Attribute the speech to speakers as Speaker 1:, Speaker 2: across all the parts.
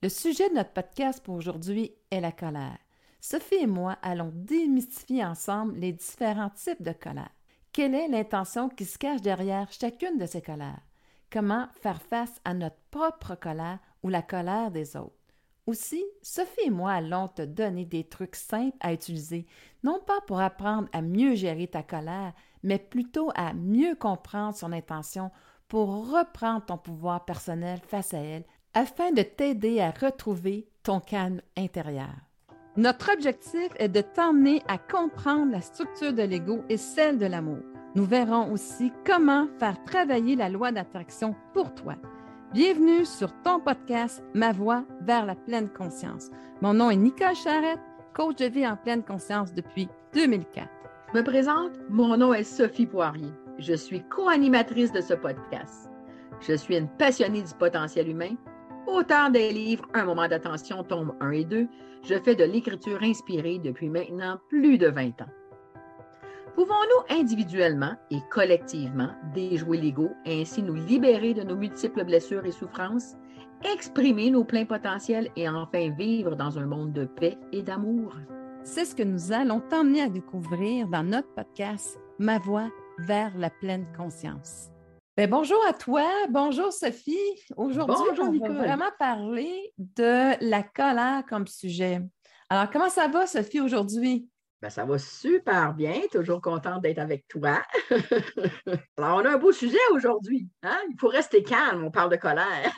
Speaker 1: Le sujet de notre podcast pour aujourd'hui est la colère. Sophie et moi allons démystifier ensemble les différents types de colère. Quelle est l'intention qui se cache derrière chacune de ces colères? Comment faire face à notre propre colère ou la colère des autres? Aussi, Sophie et moi allons te donner des trucs simples à utiliser, non pas pour apprendre à mieux gérer ta colère, mais plutôt à mieux comprendre son intention pour reprendre ton pouvoir personnel face à elle afin de t'aider à retrouver ton calme intérieur. Notre objectif est de t'emmener à comprendre la structure de l'ego et celle de l'amour. Nous verrons aussi comment faire travailler la loi d'attraction pour toi. Bienvenue sur ton podcast Ma voie vers la pleine conscience. Mon nom est Nicole Charrette, coach de vie en pleine conscience depuis 2004.
Speaker 2: Je me présente, mon nom est Sophie Poirier. Je suis co-animatrice de ce podcast. Je suis une passionnée du potentiel humain, auteure des livres Un moment d'attention, tomes 1 et 2. Je fais de l'écriture inspirée depuis maintenant plus de 20 ans. Pouvons-nous individuellement et collectivement déjouer l'ego et ainsi nous libérer de nos multiples blessures et souffrances, exprimer nos pleins potentiels et enfin vivre dans un monde de paix et d'amour?
Speaker 1: C'est ce que nous allons t'emmener à découvrir dans notre podcast Ma voie vers la pleine conscience. Bien, bonjour à toi, bonjour Sophie. Aujourd'hui,
Speaker 2: Bonjour,
Speaker 1: on
Speaker 2: Nicole.
Speaker 1: va vraiment parler de la colère comme sujet. Alors, comment ça va, Sophie, aujourd'hui?
Speaker 2: Ben, ça va super bien, toujours contente d'être avec toi. Alors, on a un beau sujet aujourd'hui. Hein? Il faut rester calme, on parle de colère.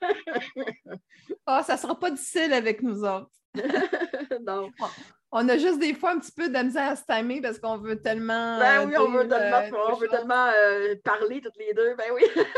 Speaker 1: Ça ne sera pas difficile avec nous autres.
Speaker 2: Non.
Speaker 1: On a juste des fois un petit peu de la misère à se timer parce qu'on veut tellement.
Speaker 2: Ben oui, on veut tellement parler toutes les deux. Ben oui.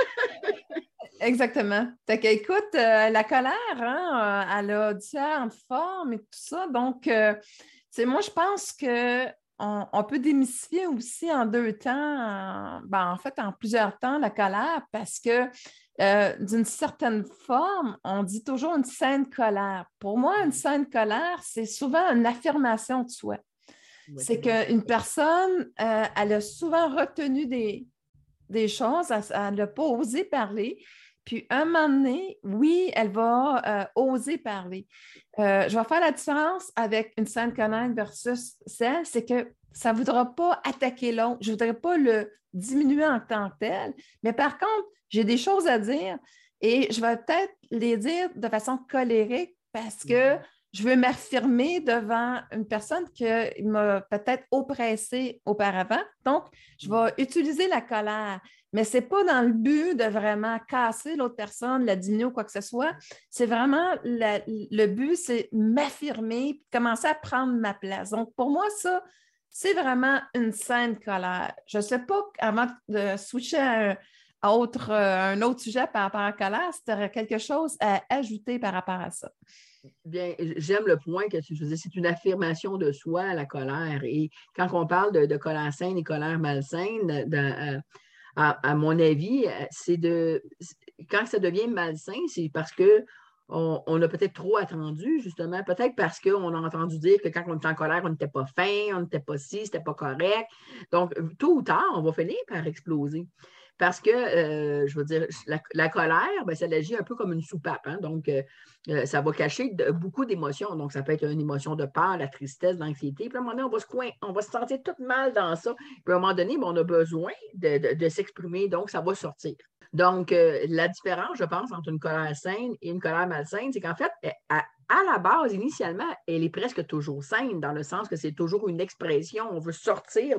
Speaker 1: Exactement. Fait que, écoute, la colère, hein, elle a différentes formes et tout ça. Donc, moi, je pense qu'on peut démystifier aussi en deux temps, en fait, en plusieurs temps, la colère parce que d'une certaine forme, on dit toujours une saine colère. Pour moi, une saine colère, c'est souvent une affirmation de soi.
Speaker 2: Oui.
Speaker 1: C'est qu'une personne, elle a souvent retenu des choses, elle n'a pas osé parler. Puis, un moment donné, oui, elle va oser parler. Je vais faire la différence avec une saine colère versus celle, c'est que ça ne voudra pas attaquer l'autre. Je ne voudrais pas le diminuer en tant que tel. Mais par contre, j'ai des choses à dire et je vais peut-être les dire de façon colérique parce que je veux m'affirmer devant une personne qui m'a peut-être oppressée auparavant. Donc, je vais utiliser la colère. Mais ce n'est pas dans le but de vraiment casser l'autre personne, la diminuer ou quoi que ce soit. C'est vraiment le but, c'est m'affirmer, commencer à prendre ma place. Donc, pour moi, ça, c'est vraiment une saine colère. Je ne sais pas, avant de switcher à un autre sujet par rapport à la colère, si tu aurais quelque chose à ajouter par rapport à ça.
Speaker 2: Bien, j'aime le point que tu faisais, c'est une affirmation de soi, la colère. Et quand on parle de colère saine et colère malsaine, à mon avis, quand ça devient malsain, c'est parce qu'on a peut-être trop attendu, justement, peut-être parce qu'on a entendu dire que quand on était en colère, on n'était pas fin, on n'était pas ci, c'était pas correct. Donc, tôt ou tard, on va finir par exploser. Parce que, je veux dire, la colère, bien, ça agit un peu comme une soupape. Hein? Donc, ça va cacher beaucoup d'émotions. Donc, ça peut être une émotion de peur, la tristesse, l'anxiété. Puis à un moment donné, on va se sentir tout mal dans ça. Puis à un moment donné, bien, on a besoin de s'exprimer. Donc, ça va sortir. Donc, la différence, je pense, entre une colère saine et une colère malsaine, c'est qu'en fait, à la base, initialement, elle est presque toujours saine, dans le sens que c'est toujours une expression. On veut sortir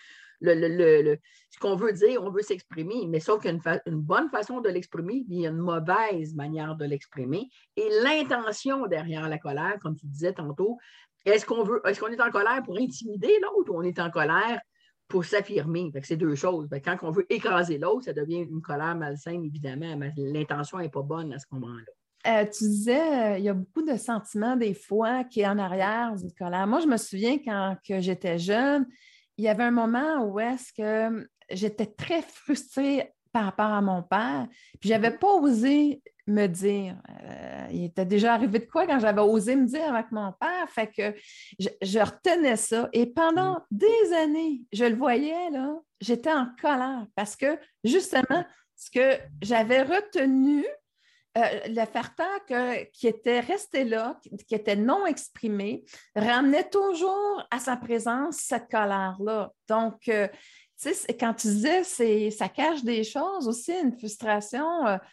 Speaker 2: ce qu'on veut dire, on veut s'exprimer, mais sauf qu'il y a une bonne façon de l'exprimer, puis il y a une mauvaise manière de l'exprimer. Et l'intention derrière la colère, comme tu disais tantôt, est-ce qu'on est en colère pour intimider l'autre ou on est en colère pour s'affirmer? C'est deux choses. Quand on veut écraser l'autre, ça devient une colère malsaine, évidemment, mais l'intention n'est pas bonne à ce moment-là.
Speaker 1: Tu disais, il y a beaucoup de sentiments des fois qui est en arrière d'une colère. Moi, je me souviens quand j'étais jeune, il y avait un moment où est-ce que j'étais très frustrée par rapport à mon père, puis je n'avais pas osé me dire. Il était déjà arrivé de quoi quand j'avais osé me dire avec mon père, fait que je retenais ça. Et pendant des années, je le voyais, là, j'étais en colère parce que justement, ce que j'avais retenu le facteur qui était resté là, qui était non exprimé, ramenait toujours à sa présence cette colère-là. Donc, tu sais, quand tu disais, ça cache des choses aussi, une frustration,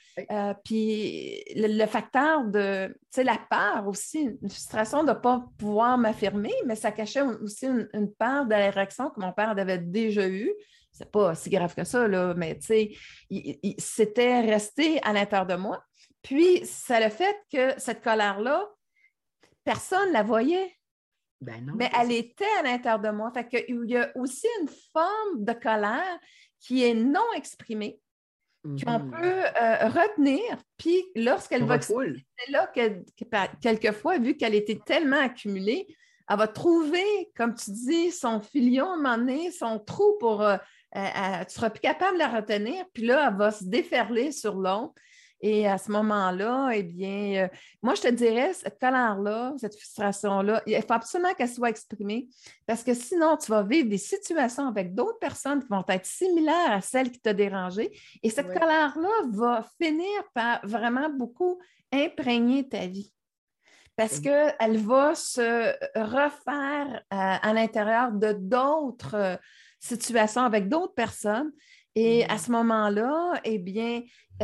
Speaker 1: puis le facteur de, tu sais, la peur aussi, une frustration de ne pas pouvoir m'affirmer, mais ça cachait aussi une part de la réaction que mon père avait déjà eue. C'est pas si grave que ça, là, mais tu sais, c'était resté à l'intérieur de moi. Puis, ça le fait que cette colère-là, personne ne la voyait.
Speaker 2: Ben non,
Speaker 1: Mais elle était à l'intérieur de moi. Fait qu'il y a aussi une forme de colère qui est non exprimée, qu'on peut retenir. Puis, lorsqu'elle va exprimer, c'est là que quelquefois, vu qu'elle était tellement accumulée, elle va trouver, comme tu dis, son filion à un moment donné, son trou pour... tu ne seras plus capable de la retenir. Puis là, elle va se déferler sur l'autre. Et à ce moment-là, eh bien, moi, je te dirais, cette colère-là, cette frustration-là, il faut absolument qu'elle soit exprimée parce que sinon, tu vas vivre des situations avec d'autres personnes qui vont être similaires à celles qui t'ont dérangé. Et cette colère-là va finir par vraiment beaucoup imprégner ta vie. Parce qu'elle va se refaire à l'intérieur de d'autres situations avec d'autres personnes. Et à ce moment-là, eh bien,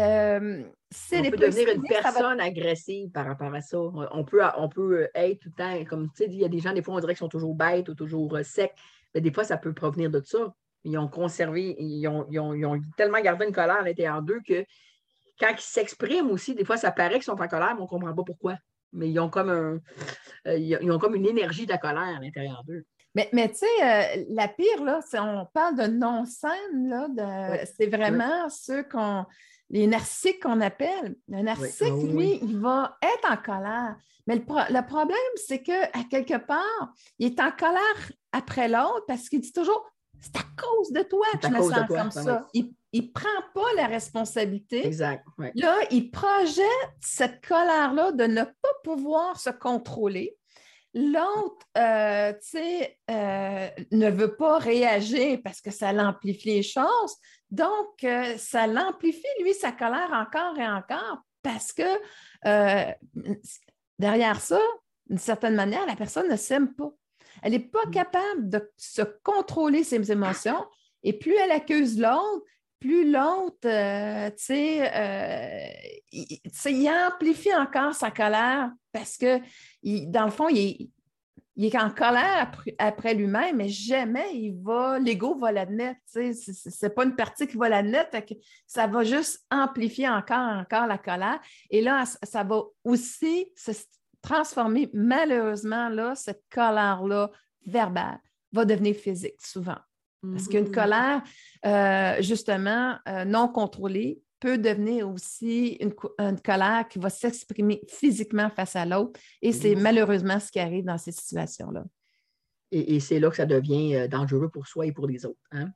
Speaker 2: on peut devenir une personne agressive par rapport à ça. On peut être tout le temps, comme tu sais, il y a des gens, des fois, on dirait qu'ils sont toujours bêtes ou toujours secs. Mais des fois, ça peut provenir de ça. Ils ont conservé, ils ont tellement gardé une colère à l'intérieur d'eux que quand ils s'expriment aussi, des fois, ça paraît qu'ils sont en colère, mais on ne comprend pas pourquoi. Mais ils ont comme une énergie de la colère à l'intérieur d'eux.
Speaker 1: Mais tu sais, la pire, là, on parle de non-scène, là, c'est vraiment les narcissiques qu'on appelle. Le narcissique, lui, il va être en colère. Mais le problème, c'est qu'à quelque part, il est en colère après l'autre parce qu'il dit toujours « c'est à cause de toi que je me sens comme ça ». Il ne prend pas la responsabilité.
Speaker 2: Exact.
Speaker 1: Là, il projette cette colère-là de ne pas pouvoir se contrôler. L'autre, ne veut pas réagir parce que ça l'amplifie les choses. Donc, ça l'amplifie, lui, sa colère encore et encore parce que derrière ça, d'une certaine manière, la personne ne s'aime pas. Elle n'est pas capable de se contrôler ses émotions et plus elle accuse l'autre, plus l'autre, il amplifie encore sa colère parce que, dans le fond, il est en colère après lui-même, mais jamais l'ego va l'admettre. Ce n'est pas une partie qui va l'admettre, ça va juste amplifier encore la colère. Et là, ça va aussi se transformer, malheureusement, là, cette colère-là verbale va devenir physique souvent. Parce qu'une colère, justement, non contrôlée peut devenir aussi une colère qui va s'exprimer physiquement face à l'autre. Et c'est malheureusement ce qui arrive dans ces situations-là.
Speaker 2: Et c'est là que ça devient dangereux pour soi et pour les autres. Hein?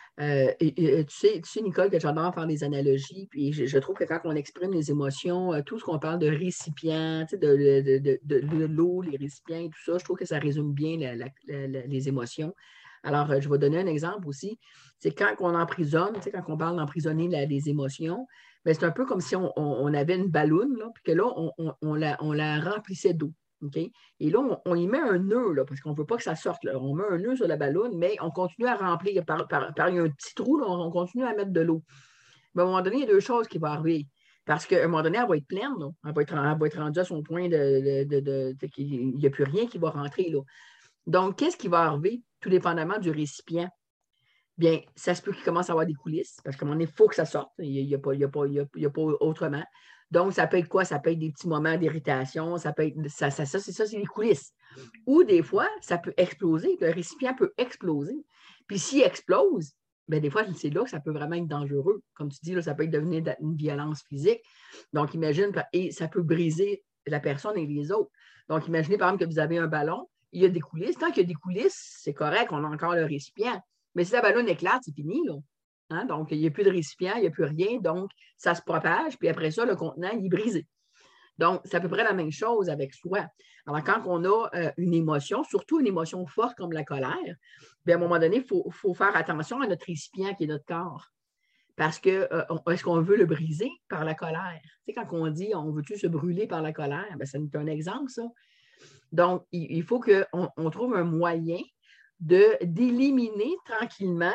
Speaker 2: Tu sais, Nicole, que j'adore faire des analogies, puis je trouve que quand on exprime les émotions, tout ce qu'on parle de récipients, de l'eau, les récipients et tout ça, je trouve que ça résume bien les émotions. Alors, je vais donner un exemple aussi. C'est quand on emprisonne, quand on parle d'emprisonner les émotions, bien, c'est un peu comme si on avait une balloune, là, puis que là, on la remplissait d'eau. Okay? Et là, on y met un nœud, là, parce qu'on ne veut pas que ça sorte. Là. On met un nœud sur la balloune, mais on continue à remplir par un petit trou, là, on continue à mettre de l'eau. Mais à un moment donné, il y a deux choses qui vont arriver. Parce qu'à un moment donné, elle va être pleine. Là. Elle va être rendue à son point qu'il n'y a plus rien qui va rentrer. Là. Donc, qu'est-ce qui va arriver, tout dépendamment du récipient? Bien, ça se peut qu'il commence à avoir des coulisses, parce qu'à un moment donné, il faut que ça sorte. Il n'y a pas autrement. Donc, ça peut être quoi? Ça peut être des petits moments d'irritation, ça peut être c'est les coulisses. Ou des fois, ça peut exploser, le récipient peut exploser. Puis s'il explose, bien, des fois, c'est là que ça peut vraiment être dangereux. Comme tu dis, là, ça peut devenir une violence physique. Donc, imagine, et ça peut briser la personne et les autres. Donc, imaginez, par exemple, que vous avez un ballon, il y a des coulisses. Tant qu'il y a des coulisses, c'est correct, on a encore le récipient. Mais si la ballonne éclate, c'est fini, là. Hein? Donc, il n'y a plus de récipient, il n'y a plus rien. Donc, ça se propage, puis après ça, le contenant, il est brisé. Donc, c'est à peu près la même chose avec soi. Alors, quand on a une émotion, surtout une émotion forte comme la colère, bien, à un moment donné, il faut faire attention à notre récipient qui est notre corps. Parce que est-ce qu'on veut le briser par la colère? Tu sais, quand on dit on veut-tu se brûler par la colère, bien, ça nous est un exemple, ça. Donc, il faut qu'on trouve un moyen d'éliminer tranquillement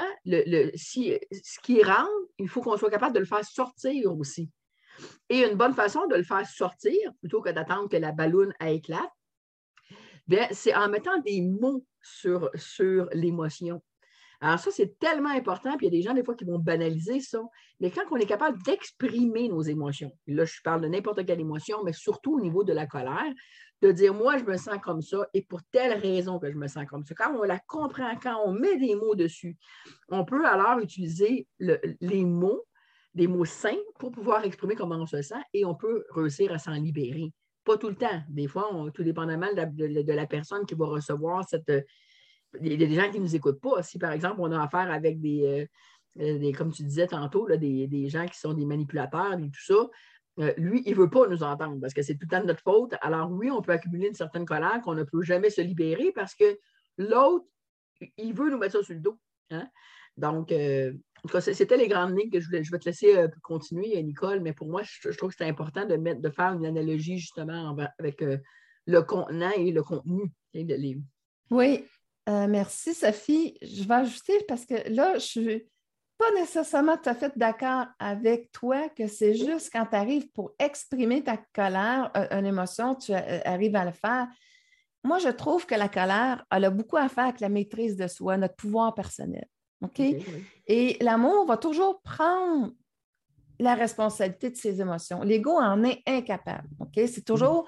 Speaker 2: ce qui rentre, il faut qu'on soit capable de le faire sortir aussi. Et une bonne façon de le faire sortir, plutôt que d'attendre que la balloune éclate, bien, c'est en mettant des mots sur l'émotion. Alors ça, c'est tellement important, puis il y a des gens, des fois, qui vont banaliser ça. Mais quand on est capable d'exprimer nos émotions, là, je parle de n'importe quelle émotion, mais surtout au niveau de la colère, de dire, moi, je me sens comme ça, et pour telle raison que je me sens comme ça. Quand on la comprend, quand on met des mots dessus, on peut alors utiliser les mots, des mots simples pour pouvoir exprimer comment on se sent, et on peut réussir à s'en libérer. Pas tout le temps. Des fois, tout dépendamment de la personne qui va recevoir cette... Il y a des gens qui ne nous écoutent pas. Si, par exemple, on a affaire avec des comme tu disais tantôt, là, des gens qui sont des manipulateurs et tout ça, lui, il ne veut pas nous entendre parce que c'est tout le temps de notre faute. Alors oui, on peut accumuler une certaine colère qu'on ne peut jamais se libérer parce que l'autre, il veut nous mettre ça sur le dos. Hein? Donc, en tout cas, c'était les grandes lignes que je vais te laisser continuer, Nicole, mais pour moi, je trouve que c'est important de faire une analogie justement avec le contenant et le contenu des livres.
Speaker 1: Oui, merci Sophie. Je vais ajouter parce que là, je ne suis pas nécessairement tout à fait d'accord avec toi que c'est juste quand tu arrives pour exprimer ta colère, une émotion, tu arrives à le faire. Moi, je trouve que la colère, elle a beaucoup à faire avec la maîtrise de soi, notre pouvoir personnel. OK? Oui. Et l'amour va toujours prendre la responsabilité de ses émotions. L'ego en est incapable. OK? C'est toujours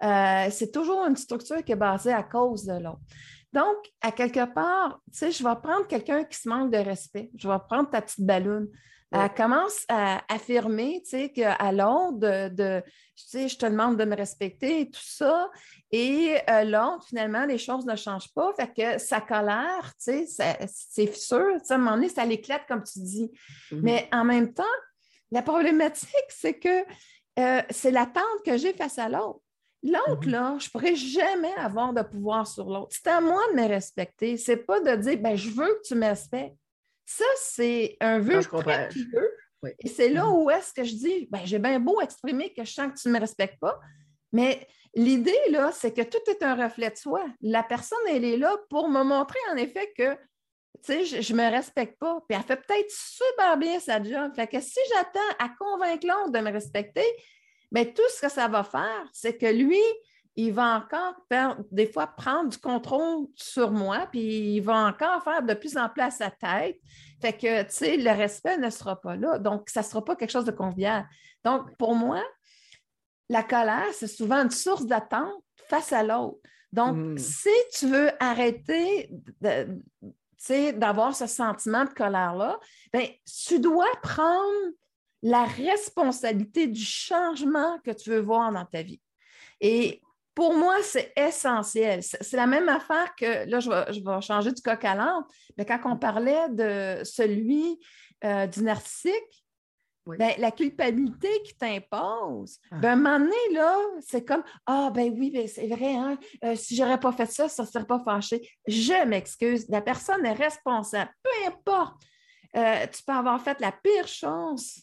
Speaker 1: une structure qui est basée à cause de l'autre. Donc, à quelque part, tu sais, je vais prendre quelqu'un qui se manque de respect. Je vais prendre ta petite balloune. Ouais. Elle commence à affirmer, tu sais, qu'à l'autre, tu sais, je te demande de me respecter et tout ça. Et l'autre, finalement, les choses ne changent pas. Fait que sa colère, tu sais, c'est sûr, tu sais, à un moment donné, ça l'éclate, comme tu dis. Mm-hmm. Mais en même temps, la problématique, c'est que c'est l'attente que j'ai face à l'autre. L'autre, là, je ne pourrais jamais avoir de pouvoir sur l'autre. C'est à moi de me respecter. Ce n'est pas de dire, ben, je veux que tu me respectes. Ça, c'est un vœu très pieux. Oui. Et c'est là où est-ce que je dis, ben, j'ai bien beau exprimer que je sens que tu ne me respectes pas, mais l'idée, là, c'est que tout est un reflet de soi. La personne, elle est là pour me montrer, en effet, que tu sais, je ne me respecte pas. Puis elle fait peut-être super bien sa job. Fait que si j'attends à convaincre l'autre de me respecter, bien, tout ce que ça va faire, c'est que lui, il va encore des fois prendre du contrôle sur moi, puis il va encore faire de plus en plus à sa tête. Fait que, tu sais, le respect ne sera pas là. Donc, ça ne sera pas quelque chose de convivial. Donc, pour moi, la colère, c'est souvent une source d'attente face à l'autre. Donc, si tu veux arrêter d'avoir ce sentiment de colère-là, bien, tu dois prendre la responsabilité du changement que tu veux voir dans ta vie. Et pour moi, c'est essentiel. C'est la même affaire que, là, je vais changer du coq à l'âne, mais quand on parlait de celui du narcissique, oui. Bien, la culpabilité qui t'impose, bien, à un moment donné, là, c'est comme « Ah, ben oui, ben, c'est vrai, hein, si je n'aurais pas fait ça, ça ne serait pas fâché. Je m'excuse. La personne est responsable. Peu importe. Tu peux avoir fait la pire chose.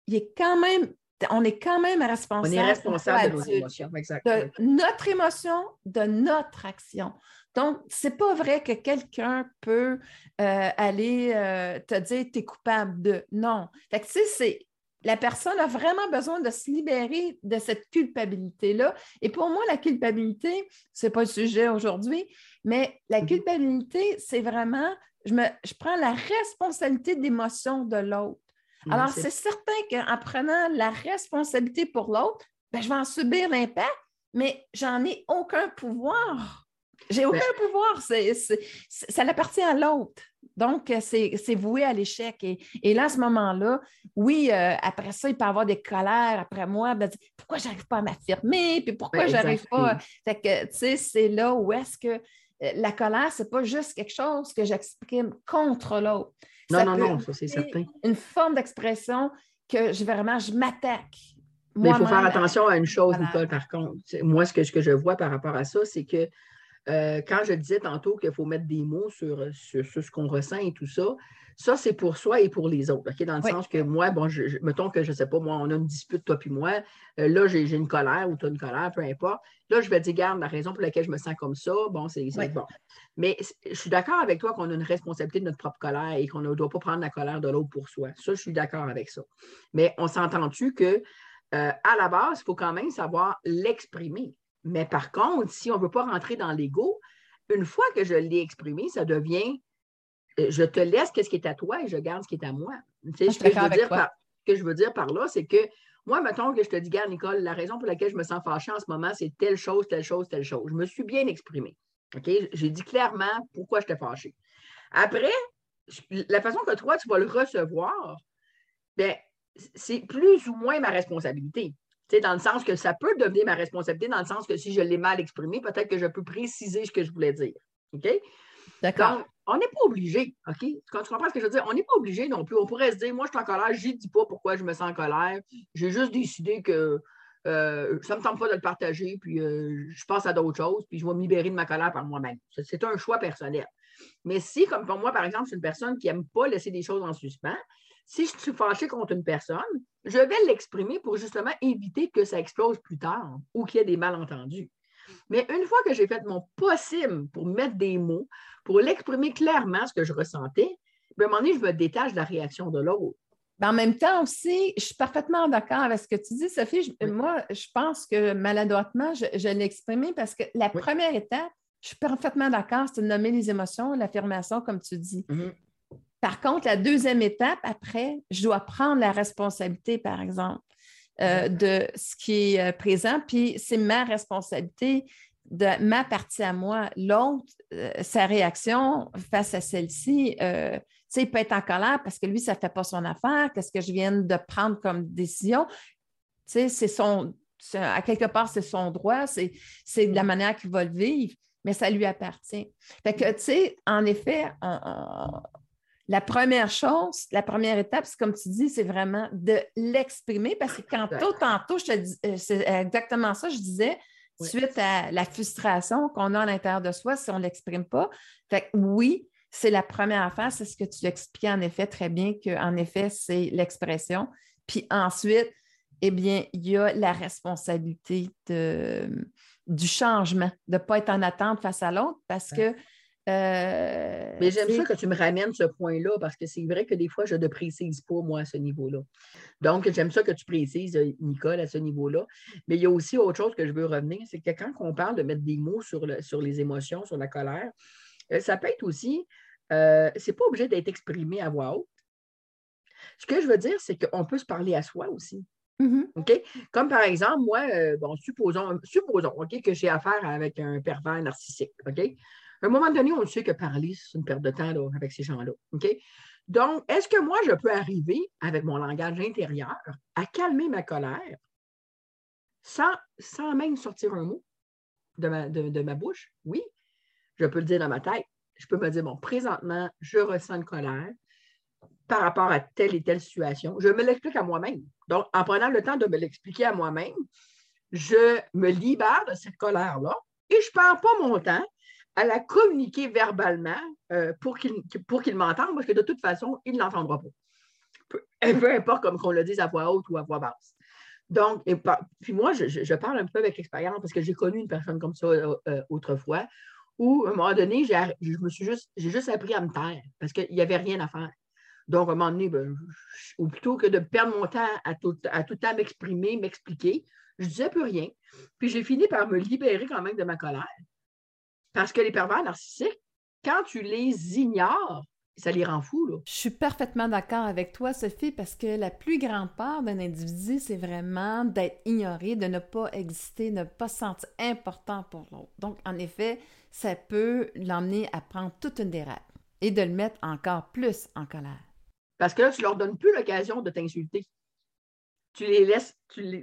Speaker 1: On est quand même responsable.
Speaker 2: On est responsable de nos émotions, exactement.
Speaker 1: De notre émotion, de notre action. Donc, ce n'est pas vrai que quelqu'un peut aller te dire « tu es coupable de ». Non. Fait que, tu sais, la personne a vraiment besoin de se libérer de cette culpabilité-là. Et pour moi, la culpabilité, ce n'est pas le sujet aujourd'hui, mais la culpabilité, c'est vraiment, je prends la responsabilité d'émotion de l'autre. Alors, c'est certain qu'en prenant la responsabilité pour l'autre, bien, je vais en subir l'impact, mais j'en ai aucun pouvoir. J'ai aucun pouvoir. Ça appartient à l'autre. Donc, c'est voué à l'échec. Et là, à ce moment-là, oui, après ça, il peut y avoir des colères après moi. Ben, pourquoi je n'arrive pas à m'affirmer? Puis pourquoi je n'arrive pas? Fait que, tu sais, c'est là où est-ce que la colère, ce n'est pas juste quelque chose que j'exprime contre l'autre.
Speaker 2: Non, ça c'est certain.
Speaker 1: Une forme d'expression que je m'attaque.
Speaker 2: Mais il faut faire attention à une chose, Nicole, par contre. Moi, ce que je vois par rapport à ça, c'est que quand je disais tantôt qu'il faut mettre des mots sur ce qu'on ressent et tout ça, ça, c'est pour soi et pour les autres. OK? Dans le
Speaker 1: Oui.
Speaker 2: sens que moi, bon, mettons que je ne sais pas, moi, on a une dispute, toi puis moi. Là, j'ai une colère ou tu as une colère, peu importe. Là, je vais te dire, garde, la raison pour laquelle je me sens comme ça, bon, c'est
Speaker 1: Oui.
Speaker 2: bon. Mais je suis d'accord avec toi qu'on a une responsabilité de notre propre colère et qu'on ne doit pas prendre la colère de l'autre pour soi. Ça, je suis d'accord avec ça. Mais on s'entend-tu que à la base, il faut quand même savoir l'exprimer. Mais par contre, si on ne veut pas rentrer dans l'ego, une fois que je l'ai exprimé, ça devient je te laisse ce qui est à toi et je garde ce qui est à moi. Tu sais,
Speaker 1: Je suis d'accord avec toi.
Speaker 2: ce que je veux dire par là, c'est que moi, mettons que je te dis, regarde, Nicole, la raison pour laquelle je me sens fâchée en ce moment, c'est telle chose, telle chose, telle chose. Je me suis bien exprimée. OK? J'ai dit clairement pourquoi j'étais fâchée. Après, la façon que toi, tu vas le recevoir, bien, c'est plus ou moins ma responsabilité. Tu sais, dans le sens que ça peut devenir ma responsabilité, dans le sens que si je l'ai mal exprimé, peut-être que je peux préciser ce que je voulais dire. OK?
Speaker 1: D'accord.
Speaker 2: Donc, on n'est pas obligé, OK? Quand tu comprends ce que je veux dire, on n'est pas obligé non plus. On pourrait se dire, moi, je suis en colère, je ne dis pas pourquoi je me sens en colère. J'ai juste décidé que ça ne me tente pas de le partager, puis je passe à d'autres choses, puis je vais me libérer de ma colère par moi-même. C'est un choix personnel. Mais si, comme pour moi, par exemple, je suis une personne qui n'aime pas laisser des choses en suspens, si je suis fâchée contre une personne, je vais l'exprimer pour justement éviter que ça explose plus tard ou qu'il y ait des malentendus. Mais une fois que j'ai fait mon possible pour mettre des mots, pour l'exprimer clairement ce que je ressentais, à un moment donné, je me détache de la réaction de l'autre.
Speaker 1: Mais en même temps aussi, je suis parfaitement d'accord avec ce que tu dis, Sophie.
Speaker 2: Oui.
Speaker 1: Moi, je pense que maladroitement, je l'ai exprimé parce que la première étape, je suis parfaitement d'accord, c'est de nommer les émotions, l'affirmation, comme tu dis.
Speaker 2: Mm-hmm.
Speaker 1: Par contre, la deuxième étape, après, je dois prendre la responsabilité, par exemple, de ce qui est présent, puis c'est ma responsabilité de ma partie à moi. L'autre, sa réaction face à celle-ci, il peut être en colère parce que lui, ça ne fait pas son affaire. Qu'est-ce que je viens de prendre comme décision? C'est à quelque part, c'est son droit, c'est de la manière qu'il va le vivre, mais ça lui appartient. Fait que, tu sais, en effet, la première chose, la première étape, c'est comme tu dis, c'est vraiment de l'exprimer parce que tantôt, je te dis, c'est exactement ça, je disais, suite à la frustration qu'on a à l'intérieur de soi, si on ne l'exprime pas. Fait que oui, c'est la première affaire, c'est ce que tu expliquais en effet très bien, qu'en effet, c'est l'expression. Puis ensuite, eh bien, il y a la responsabilité du changement, de ne pas être en attente face à l'autre parce que
Speaker 2: mais j'aime ça que tu me ramènes ce point-là parce que c'est vrai que des fois, je ne précise pas, moi, à ce niveau-là. Donc, j'aime ça que tu précises, Nicole, à ce niveau-là. Mais il y a aussi autre chose que je veux revenir, c'est que quand on parle de mettre des mots sur les émotions, sur la colère, ça peut être aussi, c'est pas obligé d'être exprimé à voix haute. Ce que je veux dire, c'est qu'on peut se parler à soi aussi.
Speaker 1: Mm-hmm.
Speaker 2: OK? Comme par exemple, moi, supposons OK, que j'ai affaire avec un pervers narcissique. OK? À un moment donné, on sait que parler, c'est une perte de temps là, avec ces gens-là. OK? Donc, est-ce que moi, je peux arriver, avec mon langage intérieur, à calmer ma colère sans même sortir un mot de ma bouche? Oui, je peux le dire dans ma tête. Je peux me dire, bon, présentement, je ressens une colère par rapport à telle et telle situation. Je me l'explique à moi-même. Donc, en prenant le temps de me l'expliquer à moi-même, je me libère de cette colère-là et je ne perds pas mon temps à la communiquer verbalement pour qu'il m'entende, parce que de toute façon, il ne l'entendra pas. Peu importe comme qu'on le dise à voix haute ou à voix basse. Donc, puis moi, je parle un peu avec l'expérience parce que j'ai connu une personne comme ça autrefois où, à un moment donné, j'ai juste appris à me taire parce qu'il n'y avait rien à faire. Donc, à un moment donné, ou plutôt que de perdre mon temps à tout le temps m'exprimer, m'expliquer, je ne disais plus rien. Puis j'ai fini par me libérer quand même de ma colère. Parce que les pervers narcissiques, quand tu les ignores, ça les rend fous, là.
Speaker 1: Je suis parfaitement d'accord avec toi, Sophie, parce que la plus grande part d'un individu, c'est vraiment d'être ignoré, de ne pas exister, de ne pas se sentir important pour l'autre. Donc, en effet, ça peut l'emmener à prendre toute une dérape et de le mettre encore plus en colère.
Speaker 2: Parce que là, tu ne leur donnes plus l'occasion de t'insulter. Tu les laisses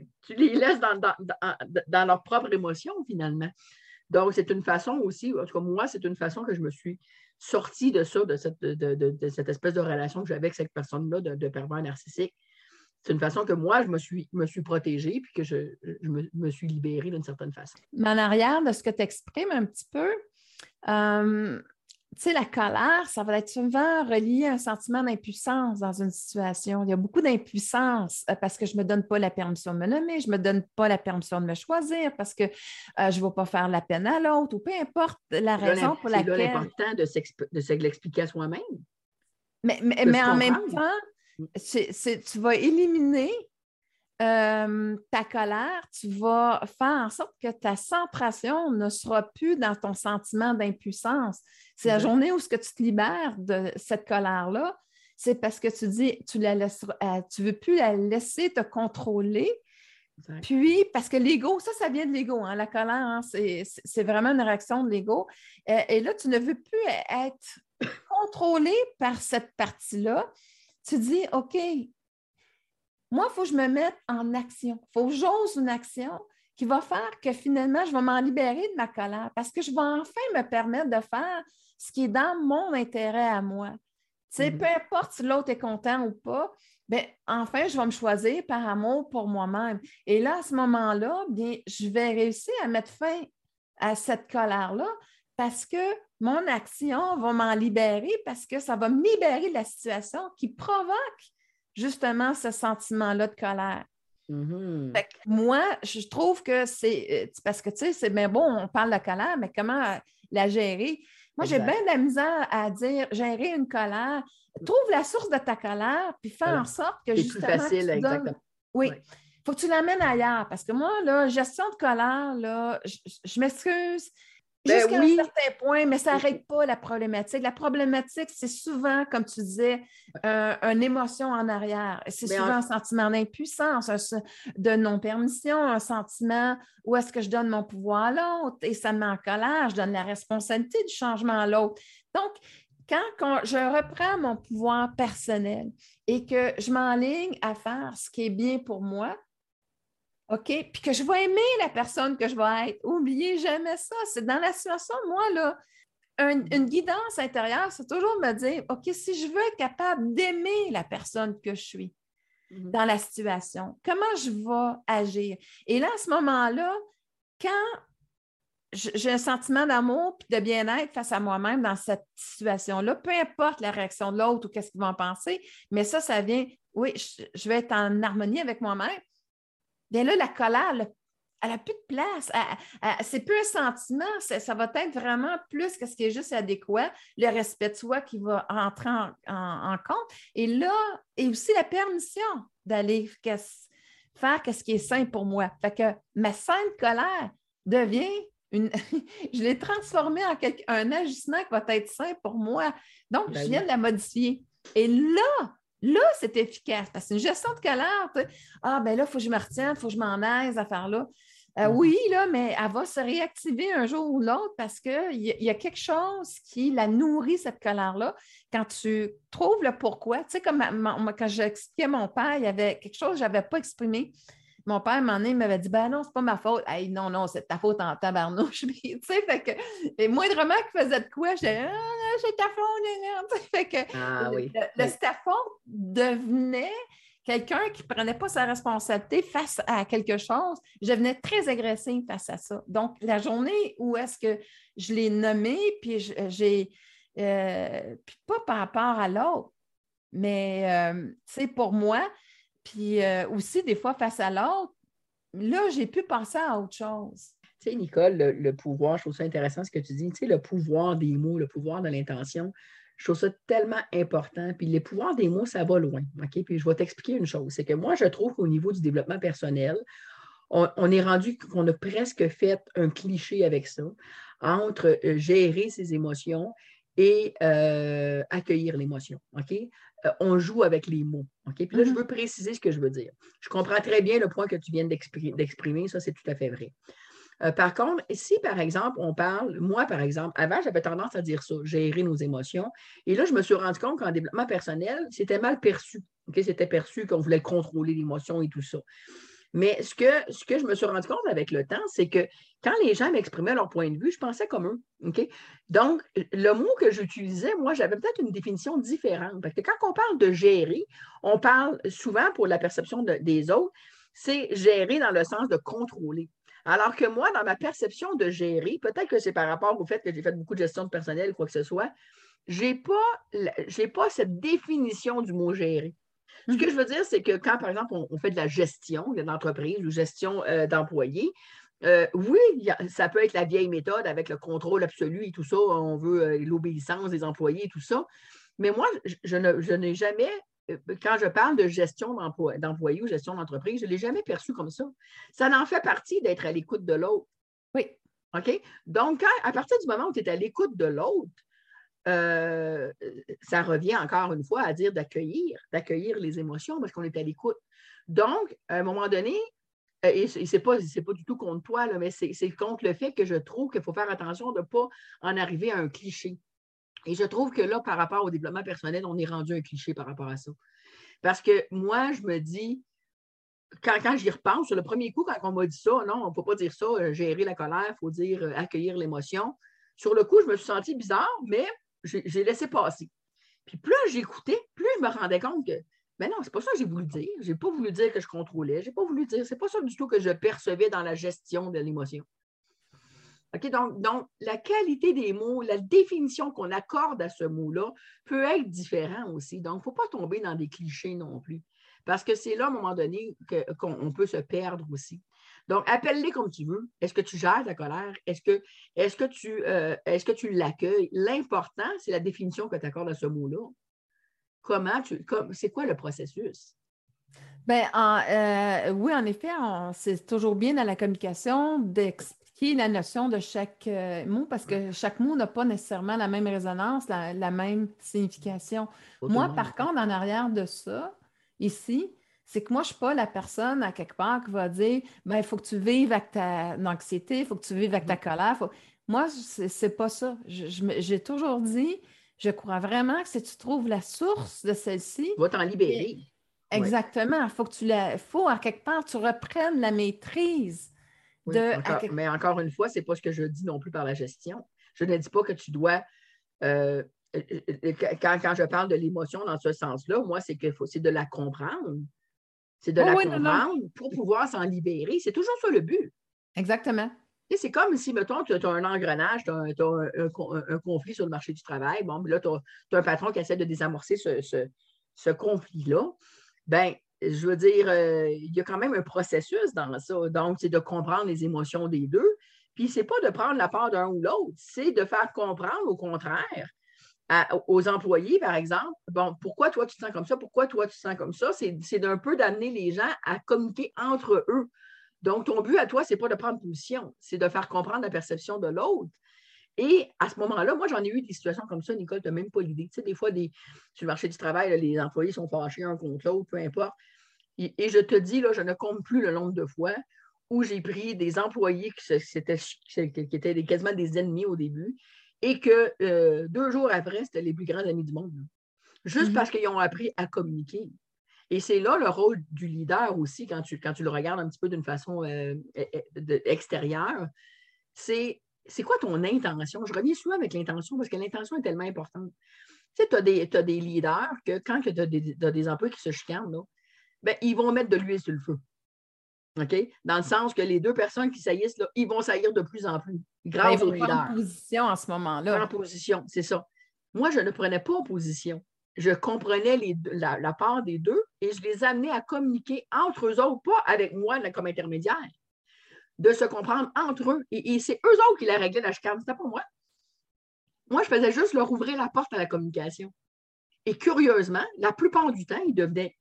Speaker 2: dans leur propre émotion, finalement. Donc, c'est une façon aussi, en tout cas, moi, c'est une façon que je me suis sortie de ça, de cette espèce de relation que j'avais avec cette personne-là de pervers narcissique. C'est une façon que moi, je me suis protégée puis que je me suis libérée d'une certaine façon.
Speaker 1: Mais en arrière de ce que tu exprimes un petit peu, Tu sais, la colère, ça va être souvent relié à un sentiment d'impuissance dans une situation. Il y a beaucoup d'impuissance parce que je ne me donne pas la permission de me nommer, je ne me donne pas la permission de me choisir parce que je ne vais pas faire la peine à l'autre ou peu importe la raison pour
Speaker 2: C'est là
Speaker 1: laquelle.
Speaker 2: l'important de se l'expliquer à soi-même, de
Speaker 1: Mais
Speaker 2: se
Speaker 1: en même
Speaker 2: comprendre.
Speaker 1: temps, tu vas éliminer ta colère, tu vas faire en sorte que ta centration ne sera plus dans ton sentiment d'impuissance. C'est la journée où ce que tu te libères de cette colère-là, c'est parce que tu dis, tu ne veux plus la laisser te contrôler.
Speaker 2: Exact.
Speaker 1: Puis, parce que l'ego, ça vient de l'ego, hein, la colère, hein, c'est vraiment une réaction de l'ego. Et là, tu ne veux plus être contrôlé par cette partie-là. Tu dis, OK, moi, il faut que je me mette en action. Il faut que j'ose une action qui va faire que finalement, je vais m'en libérer de ma colère parce que je vais enfin me permettre de faire ce qui est dans mon intérêt à moi. Tu sais, peu importe si l'autre est content ou pas, bien, enfin, je vais me choisir par amour pour moi-même. Et là, à ce moment-là, bien, je vais réussir à mettre fin à cette colère-là parce que mon action va m'en libérer parce que ça va me libérer de la situation qui provoque justement ce sentiment-là de colère. Fait que moi, je trouve que c'est parce que, tu sais, c'est bien bon, on parle de colère, mais comment la gérer? Moi, j'ai bien de la misère à dire gérer une colère. Trouve la source de ta colère, puis fais en sorte que
Speaker 2: c'est plus facile,
Speaker 1: tu donnes.
Speaker 2: exactement.
Speaker 1: Oui. Il faut que tu l'amènes ailleurs. Parce que moi, là, gestion de colère, là, je m'excuse. Jusqu'à un certain point, mais ça n'arrête pas la problématique. La problématique, c'est souvent, comme tu disais, une émotion en arrière. C'est souvent un sentiment d'impuissance, de non-permission, un sentiment où est-ce que je donne mon pouvoir à l'autre et ça me met en colère, je donne la responsabilité du changement à l'autre. Donc, quand je reprends mon pouvoir personnel et que je m'enligne à faire ce qui est bien pour moi, OK? Puis que je vais aimer la personne que je vais être. Oubliez jamais ça. C'est dans la situation, moi, là, une guidance intérieure, c'est toujours me dire, OK, si je veux être capable d'aimer la personne que je suis dans la situation, comment je vais agir? Et là, à ce moment-là, quand j'ai un sentiment d'amour et de bien-être face à moi-même dans cette situation-là, peu importe la réaction de l'autre ou qu'est-ce qu'ils vont penser, mais ça vient, oui, je vais être en harmonie avec moi-même. Bien là, la colère, elle n'a plus de place. C'est plus un sentiment, ça va être vraiment plus que ce qui est juste adéquat, le respect de soi qui va rentrer en compte. Et là, et aussi la permission d'aller faire ce qui est sain pour moi. Fait que ma sainte colère devient je l'ai transformée en un agissement qui va être sain pour moi. Donc, je viens de la modifier. Et là, c'est efficace parce que c'est une gestion de colère. Ah, ben là, il faut que je me retienne, il faut que je m'en aise à faire là. Oui, là, mais elle va se réactiver un jour ou l'autre parce qu'il y a quelque chose qui la nourrit, cette colère-là. Quand tu trouves le pourquoi, tu sais, comme quand j'expliquais à mon père, il y avait quelque chose que je n'avais pas exprimé. Mon père, à un moment donné, il m'avait dit, ben non, c'est pas ma faute. Hey, non, c'est ta faute en tabarnouche. Tu sais, fait que, et moindrement qu'il faisait de quoi, j'étais, c'est ta faute. Fait que le c'est ta faute devenait quelqu'un qui ne prenait pas sa responsabilité face à quelque chose. Je devenais très agressive face à ça. Donc, la journée où est-ce que je l'ai nommé, puis puis pas par rapport à l'autre, mais tu sais, pour moi, puis aussi, des fois, face à l'autre, là, j'ai pu penser à autre chose.
Speaker 2: Tu sais, Nicole, le pouvoir, je trouve ça intéressant ce que tu dis. Tu sais, le pouvoir des mots, le pouvoir de l'intention, je trouve ça tellement important. Puis les pouvoirs des mots, ça va loin. OK? Puis je vais t'expliquer une chose. C'est que moi, je trouve qu'au niveau du développement personnel, on est rendu qu'on a presque fait un cliché avec ça, entre gérer ses émotions et accueillir l'émotion. OK? On joue avec les mots. OK? Puis là, je veux préciser ce que je veux dire. Je comprends très bien le point que tu viens d'exprimer. Ça, c'est tout à fait vrai. Par contre, si, par exemple, on parle, moi, par exemple, avant, j'avais tendance à dire ça, gérer nos émotions. Et là, je me suis rendu compte qu'en développement personnel, c'était mal perçu. Okay? C'était perçu qu'on voulait contrôler l'émotion et tout ça. Mais ce que je me suis rendu compte avec le temps, c'est que quand les gens m'exprimaient leur point de vue, je pensais comme eux. Okay? Donc, le mot que j'utilisais, moi, j'avais peut-être une définition différente. Parce que quand on parle de gérer, on parle souvent pour la perception des autres, c'est gérer dans le sens de contrôler. Alors que moi, dans ma perception de gérer, peut-être que c'est par rapport au fait que j'ai fait beaucoup de gestion de personnel ou quoi que ce soit, j'ai pas cette définition du mot gérer. Ce que je veux dire, c'est que quand, par exemple, on fait de la gestion d'entreprise ou gestion d'employés, oui, ça peut être la vieille méthode avec le contrôle absolu et tout ça. On veut l'obéissance des employés et tout ça. Mais moi, je n'ai jamais, quand je parle de gestion d'employés ou gestion d'entreprise, je ne l'ai jamais perçu comme ça. Ça en fait partie d'être à l'écoute de l'autre.
Speaker 1: Oui.
Speaker 2: OK? Donc, à partir du moment où tu es à l'écoute de l'autre, ça revient encore une fois à dire d'accueillir les émotions parce qu'on est à l'écoute. Donc, à un moment donné, et c'est pas du tout contre toi, là, mais c'est contre le fait que je trouve qu'il faut faire attention de ne pas en arriver à un cliché. Et je trouve que là, par rapport au développement personnel, on est rendu un cliché par rapport à ça. Parce que moi, je me dis, quand j'y repense, sur le premier coup, quand on m'a dit ça, non, on ne peut pas dire ça, gérer la colère, il faut dire accueillir l'émotion. Sur le coup, je me suis sentie bizarre, mais j'ai laissé passer. Puis plus j'écoutais, plus je me rendais compte que, mais non, c'est pas ça que j'ai voulu dire. Je n'ai pas voulu dire que je contrôlais. Je n'ai pas voulu dire, c'est pas ça du tout que je percevais dans la gestion de l'émotion. OK, donc, la qualité des mots, la définition qu'on accorde à ce mot-là peut être différente aussi. Donc, il ne faut pas tomber dans des clichés non plus. Parce que c'est là, à un moment donné, qu'on peut se perdre aussi. Donc, appelle-les comme tu veux. Est-ce que tu gères ta colère? Est-ce que tu l'accueilles? L'important, c'est la définition que tu accordes à ce mot-là. C'est quoi le processus?
Speaker 1: Ben, oui, en effet, c'est toujours bien dans la communication d'expliquer la notion de chaque mot parce que chaque mot n'a pas nécessairement la même résonance, la même signification. Moi, par contre, en arrière de ça, ici, c'est que moi, je ne suis pas la personne à quelque part qui va dire, ben, il faut que tu vives avec ta anxiété, il faut que tu vives avec ta colère. Moi, c'est pas ça. J'ai toujours dit, je crois vraiment que si tu trouves la source de celle-ci,
Speaker 2: tu vas t'en libérer.
Speaker 1: exactement. Il faut à quelque part tu reprennes la maîtrise
Speaker 2: oui, mais encore une fois, ce n'est pas ce que je dis non plus par la gestion. Je ne dis pas que tu dois. Quand je parle de l'émotion dans ce sens-là, moi, c'est de la comprendre. C'est de la comprendre pour pouvoir s'en libérer. C'est toujours ça le but.
Speaker 1: Exactement.
Speaker 2: C'est comme si, mettons, tu as un engrenage, tu as un conflit sur le marché du travail. Bon, là, tu as un patron qui essaie de désamorcer ce conflit-là. Bien, je veux dire, il y a quand même un processus dans ça. Donc, c'est de comprendre les émotions des deux. Puis, ce n'est pas de prendre la part d'un ou l'autre, c'est de faire comprendre, au contraire, aux employés, par exemple, bon, pourquoi toi tu te sens comme ça, pourquoi toi tu te sens comme ça, c'est d'un peu d'amener les gens à communiquer entre eux. Donc, ton but à toi, ce n'est pas de prendre position, c'est de faire comprendre la perception de l'autre. Et à ce moment-là, moi, j'en ai eu des situations comme ça, Nicole, tu n'as même pas l'idée. Tu sais, des fois, sur le marché du travail, là, les employés sont fâchés un contre l'autre, peu importe. Et je te dis, là, je ne compte plus le nombre de fois où j'ai pris des employés qui étaient quasiment des ennemis au début et que 2 jours après, c'était les plus grands amis du monde. Là. Juste parce qu'ils ont appris à communiquer. Et c'est là le rôle du leader aussi, quand tu le regardes un petit peu d'une façon extérieure, c'est quoi ton intention? Je reviens souvent avec l'intention parce que l'intention est tellement importante. Tu sais, tu as des leaders que quand tu as des employés qui se chicanent, là, ben, ils vont mettre de l'huile sur le feu. OK? Dans le sens que les 2 personnes qui saillissent, là, ils vont saillir de plus en plus grâce au leader.
Speaker 1: Ils vont prendre position en ce moment-là.
Speaker 2: Prendre position, c'est ça. Moi, je ne prenais pas position. Je comprenais la part des deux et je les amenais à communiquer entre eux autres, pas avec moi comme intermédiaire, de se comprendre entre eux. Et c'est eux autres qui la réglaient la chicane, c'était pas moi. Moi, je faisais juste leur ouvrir la porte à la communication. Et curieusement, la plupart du temps, ils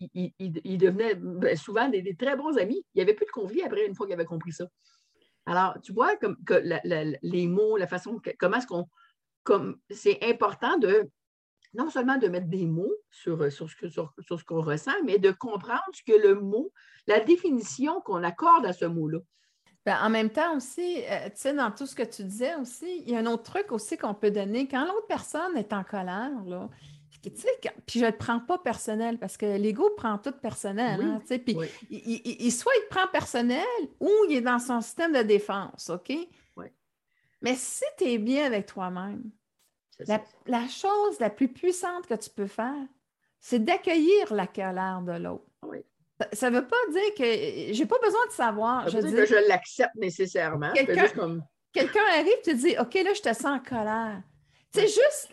Speaker 2: devenaient souvent des très bons amis. Il n'y avait plus de conflit après, une fois qu'ils avaient compris ça. Alors, tu vois que les mots, la façon, comment est-ce qu'on... c'est important non seulement de mettre des mots sur ce qu'on ressent, mais de comprendre ce que le mot, la définition qu'on accorde à ce mot-là.
Speaker 1: Ben, en même temps aussi, tu sais, dans tout ce que tu disais aussi, il y a un autre truc aussi qu'on peut donner. Quand l'autre personne est en colère, là, tu sais, puis je ne le prends pas personnel parce que l'ego prend tout personnel.
Speaker 2: Oui,
Speaker 1: hein, tu sais, puis
Speaker 2: oui.
Speaker 1: soit il prend personnel ou il est dans son système de défense, OK?
Speaker 2: Oui.
Speaker 1: Mais si tu es bien avec toi-même, la chose la plus puissante que tu peux faire, c'est d'accueillir la colère de l'autre.
Speaker 2: Oui.
Speaker 1: Ça ne veut pas dire que j'ai pas besoin de savoir.
Speaker 2: Ça veut dire que je l'accepte nécessairement. Je fais juste comme...
Speaker 1: Quelqu'un arrive et te dit, OK, là, je te sens en colère. C'est juste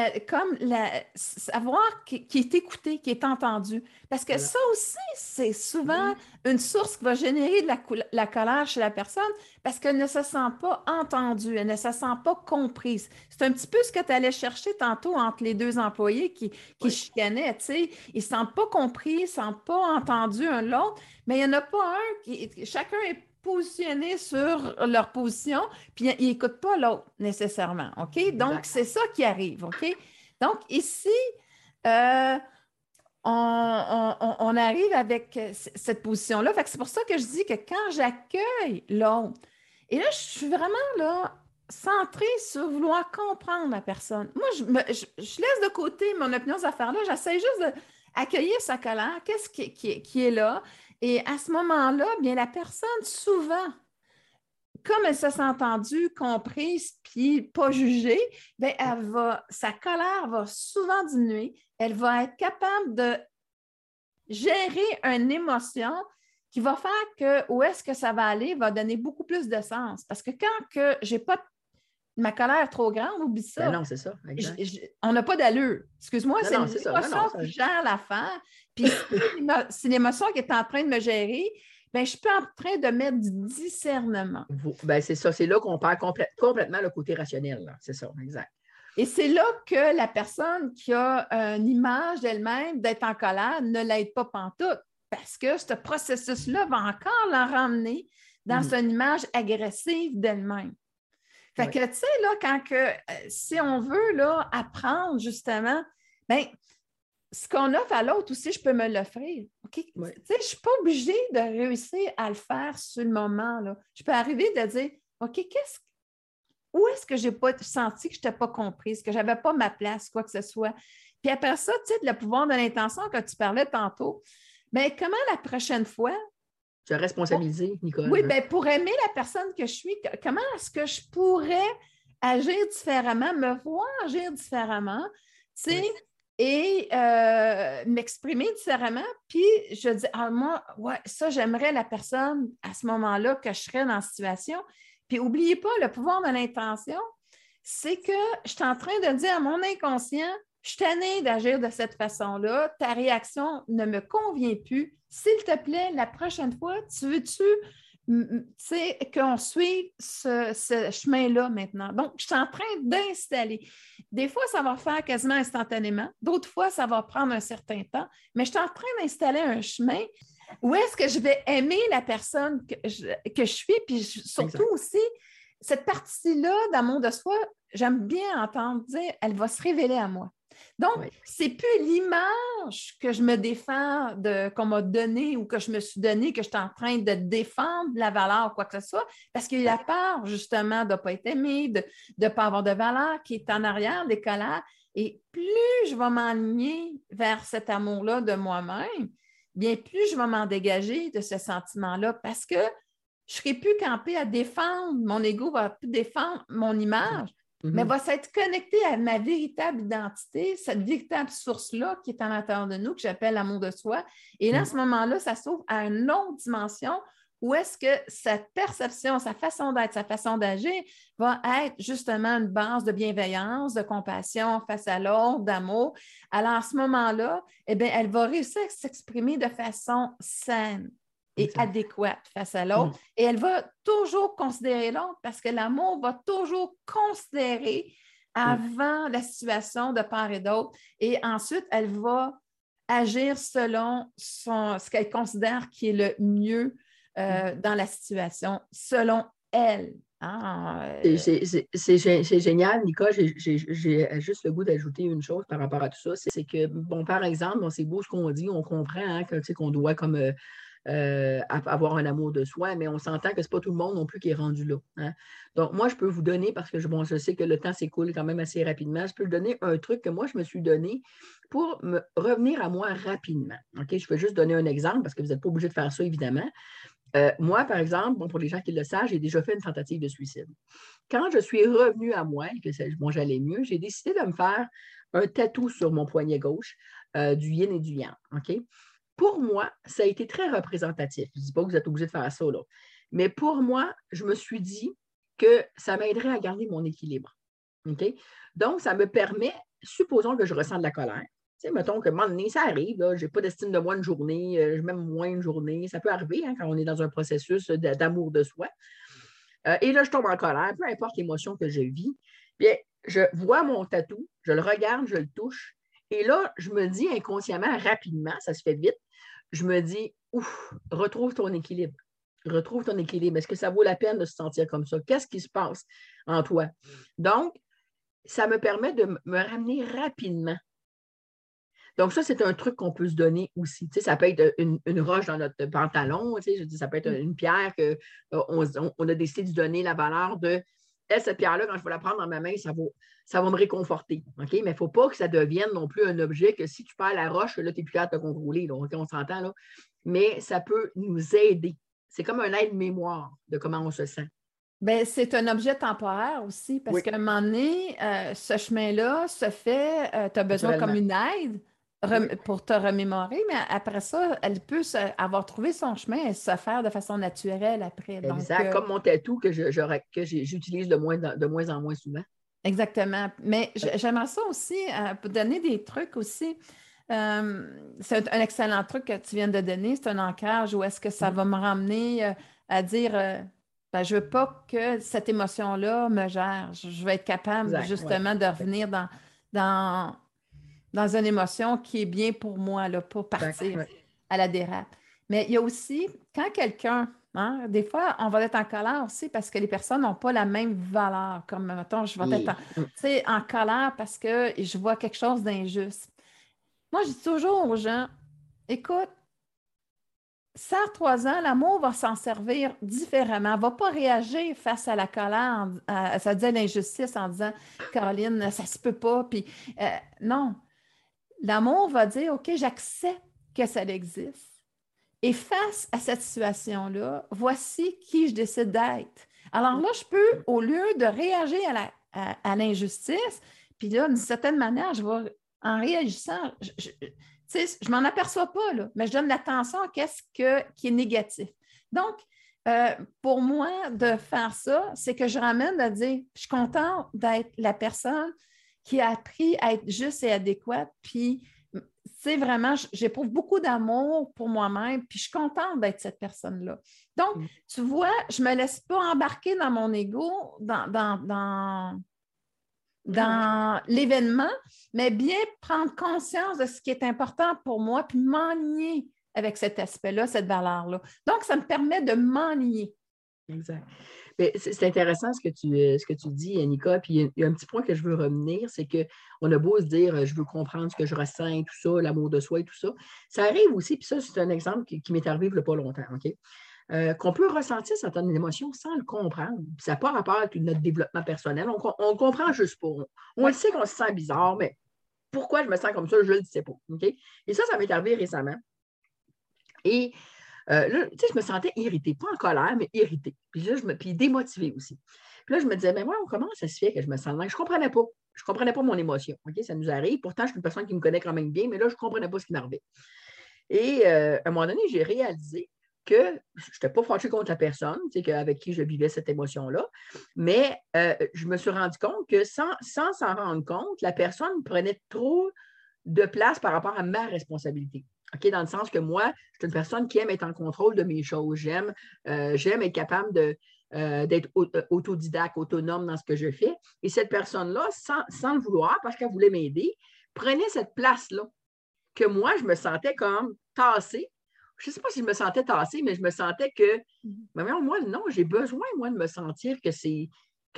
Speaker 1: savoir qu'il est écouté, qu'il est entendu. Parce que ça aussi, c'est souvent une source qui va générer de la colère chez la personne parce qu'elle ne se sent pas entendue, elle ne se sent pas comprise. C'est un petit peu ce que tu allais chercher tantôt entre les deux employés qui chicanaient. Tu sais. Ils ne se sentent pas compris, ils ne se sentent pas entendus un l'autre, mais il n'y en a pas un chacun est positionné sur leur position, puis ils n'écoutent pas l'autre nécessairement. OK? Donc, c'est ça qui arrive. OK? Donc, ici, on arrive avec cette position-là. Fait que c'est pour ça que je dis que quand j'accueille l'autre, et là, je suis vraiment là centrée sur vouloir comprendre la personne. Moi, je laisse de côté mon opinion sur affaires-là. J'essaie juste d'accueillir sa colère. Qu'est-ce qui est là? Et à ce moment-là, bien, la personne, souvent, comme elle se sent entendue, comprise, puis pas jugée, bien, sa colère va souvent diminuer. Elle va être capable de gérer une émotion qui va faire que où est-ce que ça va aller va donner beaucoup plus de sens. Parce que quand que j'ai pas ma colère trop grande, oublie ça.
Speaker 2: Ben non, c'est ça. Exact.
Speaker 1: On n'a pas d'allure. Excuse-moi, c'est l'émotion qui gère l'affaire. Puis si l'émotion qui est en train de me gérer, bien, je suis pas en train de mettre du discernement.
Speaker 2: Ben, c'est ça. C'est là qu'on perd complètement le côté rationnel. Là. C'est ça, exact.
Speaker 1: Et c'est là que la personne qui a une image d'elle-même d'être en colère ne l'aide pas pantoute. Parce que ce processus-là va encore la ramener dans une image agressive d'elle-même. Fait que, tu sais, là, si on veut là, apprendre justement, bien, ce qu'on offre à l'autre aussi, je peux me l'offrir. Okay? Tu sais, je ne suis pas obligée de réussir à le faire sur le moment. Là. Je peux arriver de dire, OK, où est-ce que je n'ai pas senti que je n'étais pas comprise, que je n'avais pas ma place, quoi que ce soit. Puis après ça, tu sais, le pouvoir de l'intention que tu parlais tantôt, bien, comment la prochaine fois,
Speaker 2: tu as responsabilisé, Nicole.
Speaker 1: Oui, bien, pour aimer la personne que je suis, comment est-ce que je pourrais agir différemment, me voir agir différemment, tu sais, et m'exprimer différemment. Puis je dis, moi, ouais, ça, j'aimerais la personne à ce moment-là que je serais dans la situation. Puis n'oubliez pas, le pouvoir de l'intention, c'est que je suis en train de dire à mon inconscient, je suis tannée d'agir de cette façon-là, ta réaction ne me convient plus. S'il te plaît, la prochaine fois, tu veux-tu qu'on suive ce chemin-là maintenant? Donc, je suis en train d'installer. Des fois, ça va faire quasiment instantanément. D'autres fois, ça va prendre un certain temps. Mais je suis en train d'installer un chemin où est-ce que je vais aimer la personne que je suis, puis surtout aussi, cette partie-là d'amour de soi, j'aime bien entendre dire, elle va se révéler à moi. Donc, c'est plus l'image que je me défends qu'on m'a donnée ou que je me suis donnée, que je suis en train de défendre la valeur ou quoi que ce soit, parce qu'il y a la peur, justement, de ne pas être aimée, de ne pas avoir de valeur qui est en arrière des colères. Et plus je vais m'enligner vers cet amour-là de moi-même, bien plus je vais m'en dégager de ce sentiment-là parce que je ne serai plus campée à défendre, mon ego va plus défendre mon image, mais va s'être connecté à ma véritable identité, cette véritable source-là qui est à l'intérieur de nous, que j'appelle l'amour de soi. Et là, à ce moment-là, ça s'ouvre à une autre dimension où est-ce que cette perception, sa façon d'être, sa façon d'agir va être justement une base de bienveillance, de compassion face à l'autre, d'amour. Alors, à ce moment-là, eh bien, elle va réussir à s'exprimer de façon saine et adéquate face à l'autre. Et elle va toujours considérer l'autre parce que l'amour va toujours considérer avant la situation de part et d'autre. Et ensuite, elle va agir selon ce qu'elle considère qui est le mieux dans la situation, selon elle.
Speaker 2: C'est génial, Nicole. J'ai juste le goût d'ajouter une chose par rapport à tout ça. C'est que, bon, par exemple, c'est beau ce qu'on dit, on comprend qu'on doit comme avoir un amour de soi, mais on s'entend que ce n'est pas tout le monde non plus qui est rendu là. Hein? Donc, moi, je peux vous donner, parce que je sais que le temps s'écoule quand même assez rapidement, je peux vous donner un truc que moi, je me suis donné pour me revenir à moi rapidement. Okay? Je peux juste donner un exemple, parce que vous n'êtes pas obligé de faire ça, évidemment. Moi, par exemple, bon, pour les gens qui le savent, j'ai déjà fait une tentative de suicide. Quand je suis revenue à moi et que j'allais mieux, j'ai décidé de me faire un tatou sur mon poignet gauche du yin et du yang. OK? pour moi, ça a été très représentatif. Je ne dis pas que vous êtes obligé de faire ça, là. Mais pour moi, je me suis dit que ça m'aiderait à garder mon équilibre. OK? Donc, ça me permet, supposons que je ressens de la colère. Tu sais, mettons que un moment donné, ça arrive, je n'ai pas d'estime de moi une journée, je m'aime moins une journée. Ça peut arriver quand on est dans un processus d'amour de soi. Et là, je tombe en colère, peu importe l'émotion que je vis. Bien, je vois mon tatou, je le regarde, je le touche. Et là, je me dis inconsciemment, rapidement, ça se fait vite, je me dis, ouf, retrouve ton équilibre. Retrouve ton équilibre. Est-ce que ça vaut la peine de se sentir comme ça? Qu'est-ce qui se passe en toi? Donc, ça me permet de me ramener rapidement. Donc, ça, c'est un truc qu'on peut se donner aussi. Tu sais, ça peut être une roche dans notre pantalon, tu sais, je dis, ça peut être une pierre qu'on a décidé de donner la valeur de cette pierre-là, quand je vais la prendre dans ma main, ça va me réconforter. OK? Mais il ne faut pas que ça devienne non plus un objet que si tu perds la roche, là, tu n'es plus capable de te contrôler. Là, on s'entend, là. Mais ça peut nous aider. C'est comme un aide-mémoire de comment on se sent.
Speaker 1: Bien, c'est un objet temporaire aussi, parce qu'à un moment donné, ce chemin-là se fait, tu as besoin comme une aide pour te remémorer, mais après ça, elle peut avoir trouvé son chemin et se faire de façon naturelle après.
Speaker 2: Exact,
Speaker 1: donc,
Speaker 2: comme mon tatou que j'utilise de moins en moins souvent.
Speaker 1: Exactement. Mais j'aimerais ça aussi, pour donner des trucs aussi. C'est un excellent truc que tu viens de donner, c'est un ancrage où est-ce que ça va me ramener à dire ben, je ne veux pas que cette émotion-là me gère. Je vais être capable justement de revenir dans, dans une émotion qui est bien pour moi, là, pas partir à la dérape. Mais il y a aussi, quand quelqu'un, des fois, on va être en colère aussi parce que les personnes n'ont pas la même valeur. Comme, mettons, je vais être en colère parce que je vois quelque chose d'injuste. Moi, je dis toujours aux gens, écoute, serre-toi-en, l'amour va s'en servir différemment. Elle ne va pas réagir face à la colère, c'est-à-dire l'injustice en disant, Caroline, ça se peut pas. Puis, non, l'amour va dire, OK, j'accepte que ça existe. Et face à cette situation-là, voici qui je décide d'être. Alors là, je peux, au lieu de réagir à l'injustice, puis là, d'une certaine manière, en réagissant, je m'en aperçois pas, là, mais je donne l'attention à qui est négatif. Donc, pour moi, de faire ça, c'est que je ramène à dire, je suis contente d'être la personne qui a appris à être juste et adéquate, puis c'est vraiment, j'éprouve beaucoup d'amour pour moi-même, puis je suis contente d'être cette personne-là. Donc, tu vois, je ne me laisse pas embarquer dans mon ego, dans l'événement, mais bien prendre conscience de ce qui est important pour moi, puis m'enligner avec cet aspect-là, cette valeur-là. Donc, ça me permet de m'enligner.
Speaker 2: Exact. C'est intéressant ce que tu dis, Annika. Puis il y a un petit point que je veux revenir, c'est qu'on a beau se dire, je veux comprendre ce que je ressens et tout ça, l'amour de soi et tout ça. Ça arrive aussi, puis ça, c'est un exemple qui m'est arrivé il n'y a pas longtemps, OK? Qu'on peut ressentir certaines émotions sans le comprendre. Puis ça n'a pas rapport avec notre développement personnel. On ne comprend juste pas. On le sait qu'on se sent bizarre, mais pourquoi je me sens comme ça, je ne le sais pas. OK? Et ça m'est arrivé récemment. Et là, tu sais, je me sentais irritée, pas en colère, mais irritée. Puis là, puis démotivée aussi. Puis là, je me disais, mais moi, comment ça se fait que je me sens mal? Je ne comprenais pas. Je ne comprenais pas mon émotion. OK? Ça nous arrive. Pourtant, je suis une personne qui me connaît quand même bien, mais là, je ne comprenais pas ce qui m'arrivait. Et à un moment donné, j'ai réalisé que je n'étais pas fâchée contre la personne avec qui je vivais cette émotion-là, mais je me suis rendu compte que sans s'en rendre compte, la personne prenait trop de place par rapport à ma responsabilité. OK, dans le sens que moi, je suis une personne qui aime être en contrôle de mes choses. J'aime être capable d'être autodidacte, autonome dans ce que je fais. Et cette personne-là, sans le vouloir, parce qu'elle voulait m'aider, prenait cette place-là que moi, je me sentais comme tassée. Je ne sais pas si je me sentais tassée, mais je me sentais que, moi, non, j'ai besoin, moi, de me sentir que c'est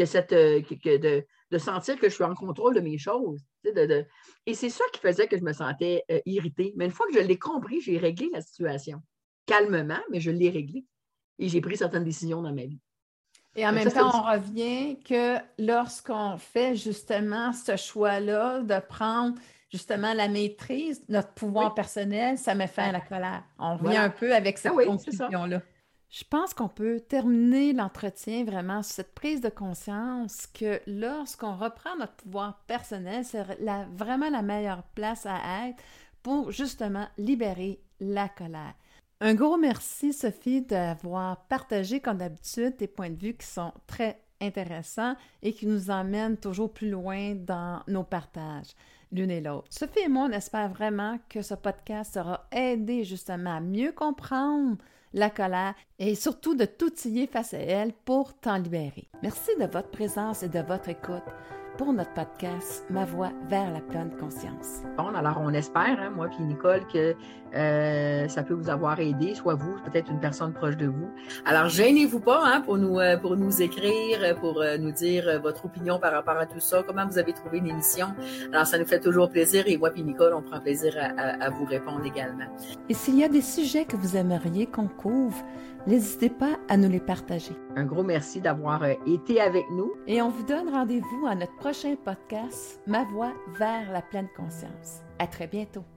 Speaker 2: de sentir que je suis en contrôle de mes choses. Et c'est ça qui faisait que je me sentais irritée. Mais une fois que je l'ai compris, j'ai réglé la situation. Calmement, mais je l'ai réglée. Et j'ai pris certaines décisions dans ma vie.
Speaker 1: Et en même temps, on revient que lorsqu'on fait justement ce choix-là de prendre justement la maîtrise, notre pouvoir personnel, ça met fin à la colère. On revient un peu avec cette conclusion-là. Je pense qu'on peut terminer l'entretien vraiment sur cette prise de conscience que lorsqu'on reprend notre pouvoir personnel, c'est vraiment la meilleure place à être pour justement libérer la colère. Un gros merci, Sophie, d'avoir partagé, comme d'habitude, tes points de vue qui sont très intéressants et qui nous emmènent toujours plus loin dans nos partages, l'une et l'autre. Sophie et moi, on espère vraiment que ce podcast sera aidé justement à mieux comprendre la colère et surtout de t'outiller face à elle pour t'en libérer. Merci de votre présence et de votre écoute pour notre podcast « Ma voix vers la pleine conscience ».
Speaker 2: Bon, alors on espère, moi puis Nicole, que ça peut vous avoir aidé, soit vous, peut-être une personne proche de vous. Alors, gênez-vous pas pour nous écrire, pour nous dire votre opinion par rapport à tout ça, comment vous avez trouvé l'émission. Alors, ça nous fait toujours plaisir et moi puis Nicole, on prend plaisir à vous répondre également.
Speaker 1: Et s'il y a des sujets que vous aimeriez qu'on couvre, n'hésitez pas à nous les partager.
Speaker 2: Un gros merci d'avoir été avec nous.
Speaker 1: Et on vous donne rendez-vous à notre prochain podcast, Ma voix vers la pleine conscience. À très bientôt.